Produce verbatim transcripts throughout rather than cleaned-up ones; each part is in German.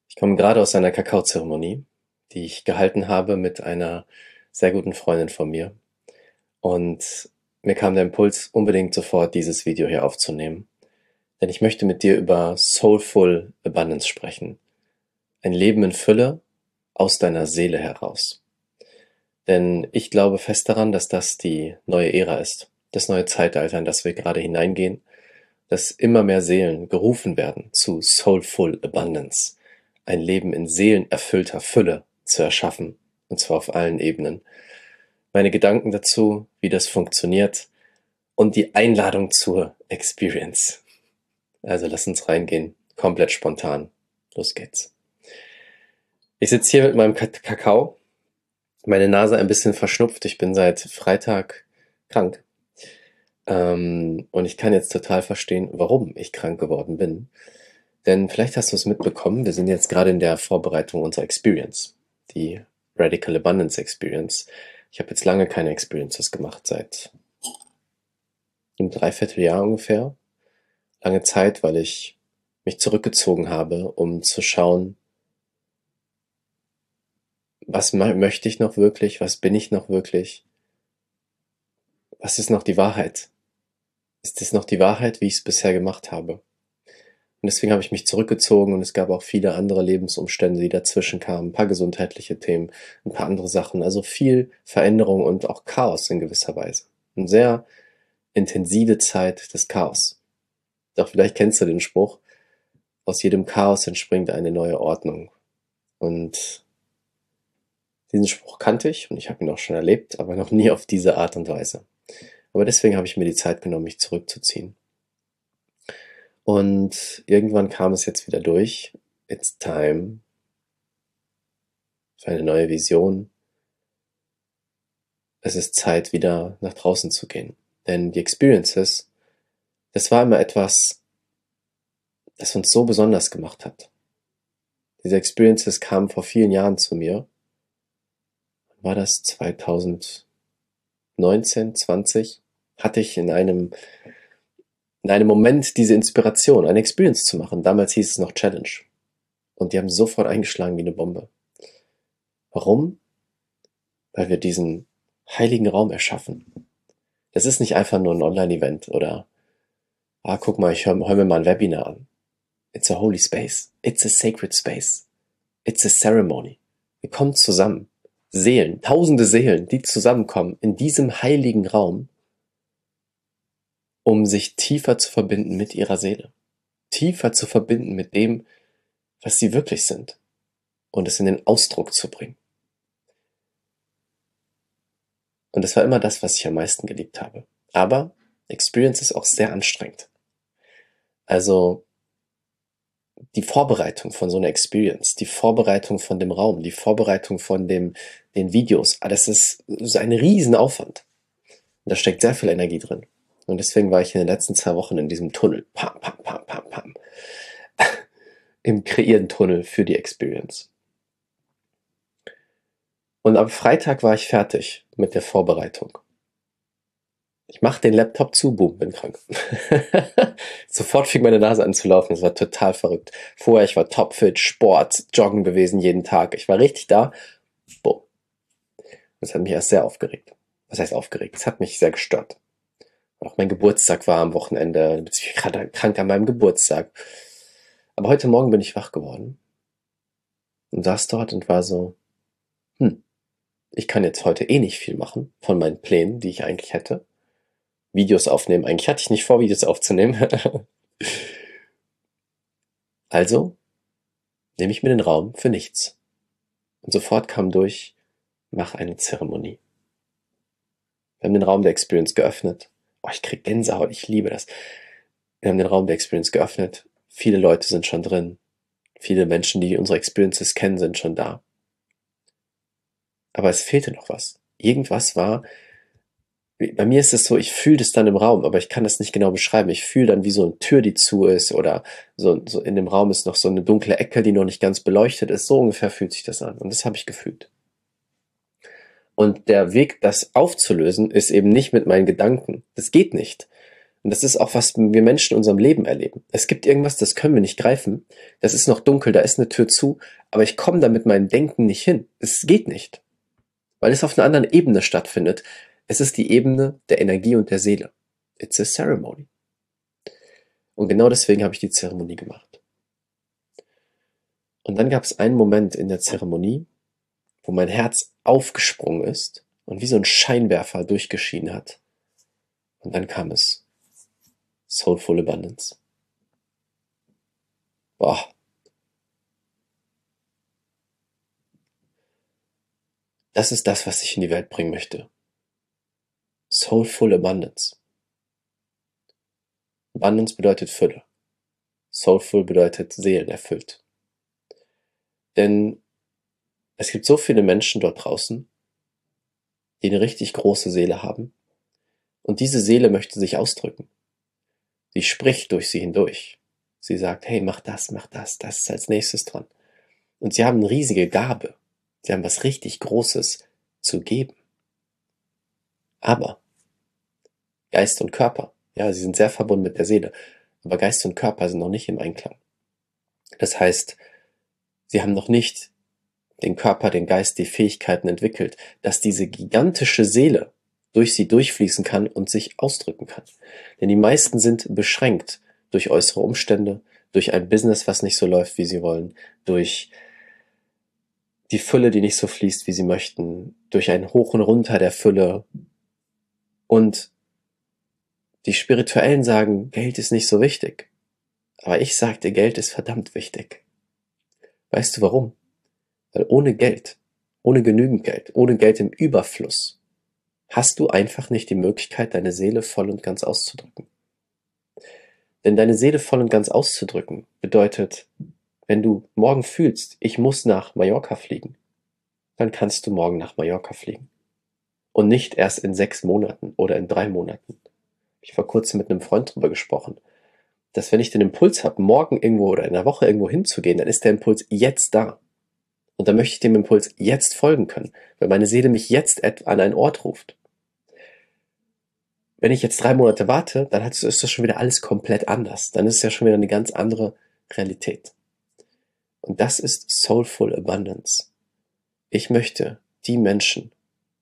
Ich komme gerade aus einer Kakaozeremonie, die ich gehalten habe mit einer sehr guten Freundin von mir. Und mir kam der Impuls, unbedingt sofort dieses Video hier aufzunehmen. Denn ich möchte mit dir über Soulful Abundance sprechen. Ein Leben in Fülle aus deiner Seele heraus. Denn ich glaube fest daran, dass das die neue Ära ist. Das neue Zeitalter, in das wir gerade hineingehen. Dass immer mehr Seelen gerufen werden zu Soulful Abundance. Ein Leben in seelenerfüllter Fülle zu erschaffen, und zwar auf allen Ebenen. Meine Gedanken dazu, wie das funktioniert und die Einladung zur Experience. Also lass uns reingehen, komplett spontan. Los geht's. Ich sitze hier mit meinem Kakao, meine Nase ein bisschen verschnupft. Ich bin seit Freitag krank. Ähm, und ich kann jetzt total verstehen, warum ich krank geworden bin. Denn vielleicht hast du es mitbekommen, wir sind jetzt gerade in der Vorbereitung unserer Experience, die Radical Abundance Experience. Ich habe jetzt lange keine Experiences gemacht, seit einem Dreivierteljahr ungefähr. Lange Zeit, weil ich mich zurückgezogen habe, um zu schauen, was möchte ich noch wirklich, was bin ich noch wirklich, was ist noch die Wahrheit? Ist es noch die Wahrheit, wie ich es bisher gemacht habe? Und deswegen habe ich mich zurückgezogen und es gab auch viele andere Lebensumstände, die dazwischen kamen, ein paar gesundheitliche Themen, ein paar andere Sachen, also viel Veränderung und auch Chaos in gewisser Weise. Eine sehr intensive Zeit des Chaos. Doch vielleicht kennst du den Spruch, aus jedem Chaos entspringt eine neue Ordnung. Und diesen Spruch kannte ich und ich habe ihn auch schon erlebt, aber noch nie auf diese Art und Weise. Aber deswegen habe ich mir die Zeit genommen, mich zurückzuziehen. Und irgendwann kam es jetzt wieder durch. It's time für eine neue Vision. Es ist Zeit, wieder nach draußen zu gehen. Denn die Experiences, das war immer etwas, das uns so besonders gemacht hat. Diese Experiences kamen vor vielen Jahren zu mir. War das zwanzig neunzehn, zwanzig? Hatte ich in einem in einem Moment diese Inspiration, eine Experience zu machen. Damals hieß es noch Challenge. Und die haben sofort eingeschlagen wie eine Bombe. Warum? Weil wir diesen heiligen Raum erschaffen. Das ist nicht einfach nur ein Online-Event oder, ah, guck mal, ich höre hör mir mal ein Webinar an. It's a holy space. It's a sacred space. It's a ceremony. Wir kommen zusammen. Seelen, tausende Seelen, die zusammenkommen in diesem heiligen Raum, um sich tiefer zu verbinden mit ihrer Seele. Tiefer zu verbinden mit dem, was sie wirklich sind. Und es in den Ausdruck zu bringen. Und das war immer das, was ich am meisten geliebt habe. Aber Experience ist auch sehr anstrengend. Also die Vorbereitung von so einer Experience, die Vorbereitung von dem Raum, die Vorbereitung von dem, den Videos, alles ist, ist ein Riesenaufwand. Und da steckt sehr viel Energie drin. Und deswegen war ich in den letzten zwei Wochen in diesem Tunnel. Pam, pam, pam, pam, pam. Im kreieren Tunnel für die Experience. Und am Freitag war ich fertig mit der Vorbereitung. Ich mach den Laptop zu, boom, bin krank. Sofort fing meine Nase an zu laufen, das war total verrückt. Vorher, ich war topfit, Sport, Joggen gewesen jeden Tag. Ich war richtig da, boom. Das hat mich erst sehr aufgeregt. Was heißt aufgeregt? Es hat mich sehr gestört. Auch mein Geburtstag war am Wochenende, ich bin gerade krank an meinem Geburtstag. Aber heute Morgen bin ich wach geworden und saß dort und war so, hm, ich kann jetzt heute eh nicht viel machen von meinen Plänen, die ich eigentlich hätte. Videos aufnehmen, eigentlich hatte ich nicht vor, Videos aufzunehmen. Also nehme ich mir den Raum für nichts. Und sofort kam durch, mach eine Zeremonie. Wir haben den Raum der Experience geöffnet. Oh, ich krieg Gänsehaut, ich liebe das. Wir haben den Raum der Experience geöffnet. Viele Leute sind schon drin. Viele Menschen, die unsere Experiences kennen, sind schon da. Aber es fehlte noch was. Irgendwas war, bei mir ist es so, ich fühle das dann im Raum, aber ich kann das nicht genau beschreiben. Ich fühle dann, wie so eine Tür, die zu ist, oder so, so in dem Raum ist noch so eine dunkle Ecke, die noch nicht ganz beleuchtet ist. So ungefähr fühlt sich das an. Und das habe ich gefühlt. Und der Weg, das aufzulösen, ist eben nicht mit meinen Gedanken. Das geht nicht. Und das ist auch, was wir Menschen in unserem Leben erleben. Es gibt irgendwas, das können wir nicht greifen. Das ist noch dunkel, da ist eine Tür zu, aber ich komme da mit meinem Denken nicht hin. Es geht nicht, weil es auf einer anderen Ebene stattfindet. Es ist die Ebene der Energie und der Seele. It's a ceremony. Und genau deswegen habe ich die Zeremonie gemacht. Und dann gab es einen Moment in der Zeremonie, wo mein Herz aufgesprungen ist und wie so ein Scheinwerfer durchgeschienen hat. Und dann kam es. Soulful Abundance. Boah. Das ist das, was ich in die Welt bringen möchte. Soulful Abundance. Abundance bedeutet Fülle. Soulful bedeutet seelenerfüllt. Denn es gibt so viele Menschen dort draußen, die eine richtig große Seele haben. Und diese Seele möchte sich ausdrücken. Sie spricht durch sie hindurch. Sie sagt, hey, mach das, mach das, das ist als nächstes dran. Und sie haben eine riesige Gabe. Sie haben was richtig Großes zu geben. Aber Geist und Körper, ja, sie sind sehr verbunden mit der Seele, aber Geist und Körper sind noch nicht im Einklang. Das heißt, sie haben noch nicht den Körper, den Geist, die Fähigkeiten entwickelt, dass diese gigantische Seele durch sie durchfließen kann und sich ausdrücken kann. Denn die meisten sind beschränkt durch äußere Umstände, durch ein Business, was nicht so läuft, wie sie wollen, durch die Fülle, die nicht so fließt, wie sie möchten, durch ein Hoch und Runter der Fülle. Und die Spirituellen sagen, Geld ist nicht so wichtig. Aber ich sagte, Geld ist verdammt wichtig. Weißt du warum? Weil ohne Geld, ohne genügend Geld, ohne Geld im Überfluss, hast du einfach nicht die Möglichkeit, deine Seele voll und ganz auszudrücken. Denn deine Seele voll und ganz auszudrücken bedeutet, wenn du morgen fühlst, ich muss nach Mallorca fliegen, dann kannst du morgen nach Mallorca fliegen. Und nicht erst in sechs Monaten oder in drei Monaten. Ich vor kurzem mit einem Freund drüber gesprochen, dass wenn ich den Impuls habe, morgen irgendwo oder in einer Woche irgendwo hinzugehen, dann ist der Impuls jetzt da. Und dann möchte ich dem Impuls jetzt folgen können, weil meine Seele mich jetzt an einen Ort ruft. Wenn ich jetzt drei Monate warte, dann ist das schon wieder alles komplett anders. Dann ist es ja schon wieder eine ganz andere Realität. Und das ist Soulful Abundance. Ich möchte die Menschen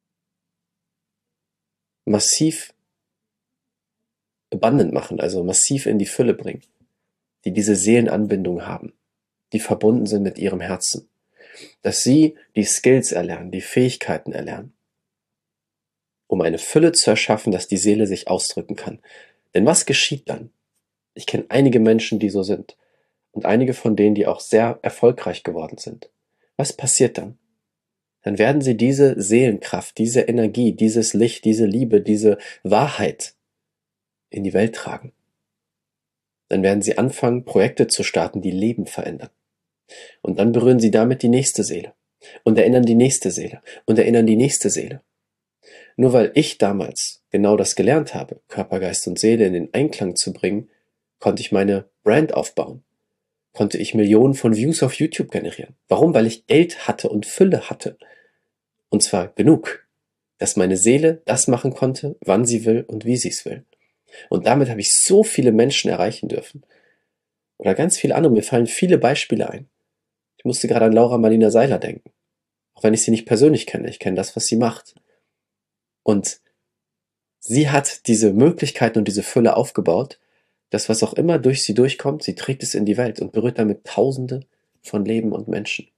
massiv abundant machen, also massiv in die Fülle bringen, die diese Seelenanbindung haben, die verbunden sind mit ihrem Herzen, dass sie die Skills erlernen, die Fähigkeiten erlernen, um eine Fülle zu erschaffen, dass die Seele sich ausdrücken kann. Denn was geschieht dann? Ich kenne einige Menschen, die so sind und einige von denen, die auch sehr erfolgreich geworden sind. Was passiert dann? Dann werden sie diese Seelenkraft, diese Energie, dieses Licht, diese Liebe, diese Wahrheit in die Welt tragen. Dann werden sie anfangen, Projekte zu starten, die Leben verändern. Und dann berühren sie damit die nächste Seele und erinnern die nächste Seele und erinnern die nächste Seele. Nur weil ich damals genau das gelernt habe, Körper, Geist und Seele in den Einklang zu bringen, konnte ich meine Brand aufbauen. Konnte ich Millionen von Views auf YouTube generieren. Warum? Weil ich Geld hatte und Fülle hatte. Und zwar genug, dass meine Seele das machen konnte, wann sie will und wie sie es will. Und damit habe ich so viele Menschen erreichen dürfen. Oder ganz viele andere. Mir fallen viele Beispiele ein. Ich musste gerade an Laura Marlina Seiler denken. Auch wenn ich sie nicht persönlich kenne. Ich kenne das, was sie macht. Und sie hat diese Möglichkeiten und diese Fülle aufgebaut, dass was auch immer durch sie durchkommt, sie trägt es in die Welt und berührt damit Tausende von Leben und Menschen.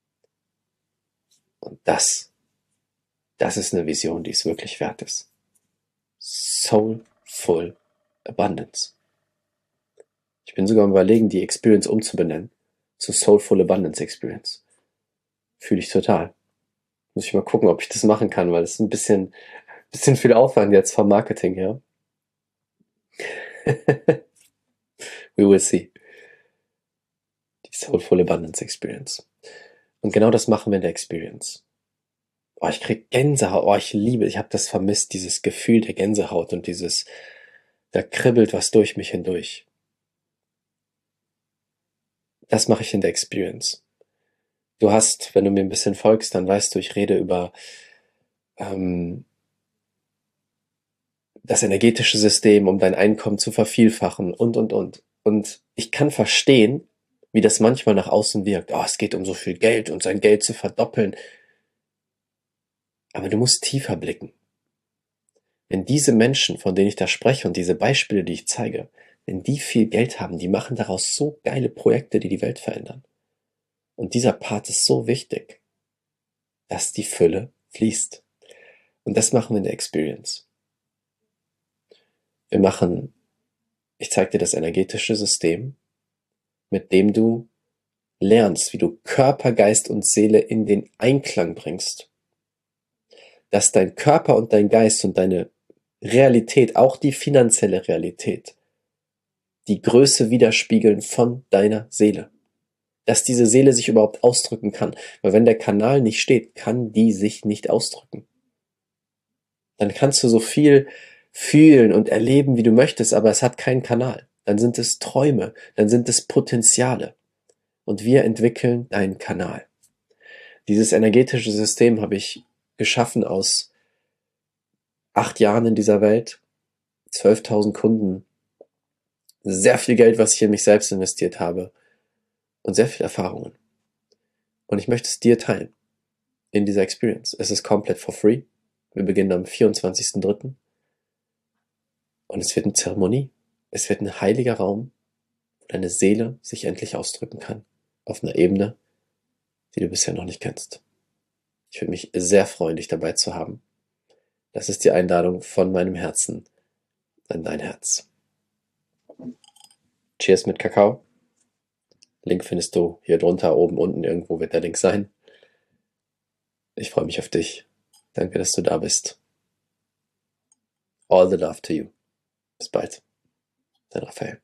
Und das, das ist eine Vision, die es wirklich wert ist. Soulful Abundance. Ich bin sogar am Überlegen, die Experience umzubenennen zu Soulful Abundance Experience. Fühle ich total. Muss ich mal gucken, ob ich das machen kann, weil es ist ein bisschen, bisschen viel Aufwand jetzt vom Marketing her. We will see. Die Soulful Abundance Experience. Und genau das machen wir in der Experience. Oh, ich krieg Gänsehaut. Oh, ich liebe, ich habe das vermisst, dieses Gefühl der Gänsehaut und dieses, da kribbelt was durch mich hindurch. Das mache ich in der Experience. Du hast, wenn du mir ein bisschen folgst, dann weißt du, ich rede über ähm, das energetische System, um dein Einkommen zu vervielfachen und, und, und. Und ich kann verstehen, wie das manchmal nach außen wirkt. Oh, es geht um so viel Geld und sein Geld zu verdoppeln. Aber du musst tiefer blicken. Wenn diese Menschen, von denen ich da spreche und diese Beispiele, die ich zeige, wenn die viel Geld haben, die machen daraus so geile Projekte, die die Welt verändern. Und dieser Part ist so wichtig, dass die Fülle fließt. Und das machen wir in der Experience. Wir machen, ich zeige dir das energetische System, mit dem du lernst, wie du Körper, Geist und Seele in den Einklang bringst. Dass dein Körper und dein Geist und deine Realität, auch die finanzielle Realität, die Größe widerspiegeln von deiner Seele. Dass diese Seele sich überhaupt ausdrücken kann. Weil wenn der Kanal nicht steht, kann die sich nicht ausdrücken. Dann kannst du so viel fühlen und erleben, wie du möchtest, aber es hat keinen Kanal. Dann sind es Träume, dann sind es Potenziale. Und wir entwickeln deinen Kanal. Dieses energetische System habe ich geschaffen aus acht Jahren in dieser Welt, zwölftausend Kunden, sehr viel Geld, was ich in mich selbst investiert habe und sehr viele Erfahrungen. Und ich möchte es dir teilen in dieser Experience. Es ist komplett for free. Wir beginnen am vierundzwanzigsten dritten Und es wird eine Zeremonie. Es wird ein heiliger Raum, wo deine Seele sich endlich ausdrücken kann. Auf einer Ebene, die du bisher noch nicht kennst. Ich würde mich sehr freuen, dich dabei zu haben. Das ist die Einladung von meinem Herzen an dein Herz. Cheers mit Kakao. Link findest du hier drunter, oben, unten, irgendwo wird der Link sein. Ich freue mich auf dich. Danke, dass du da bist. All the love to you. Bis bald. Dein Raphael.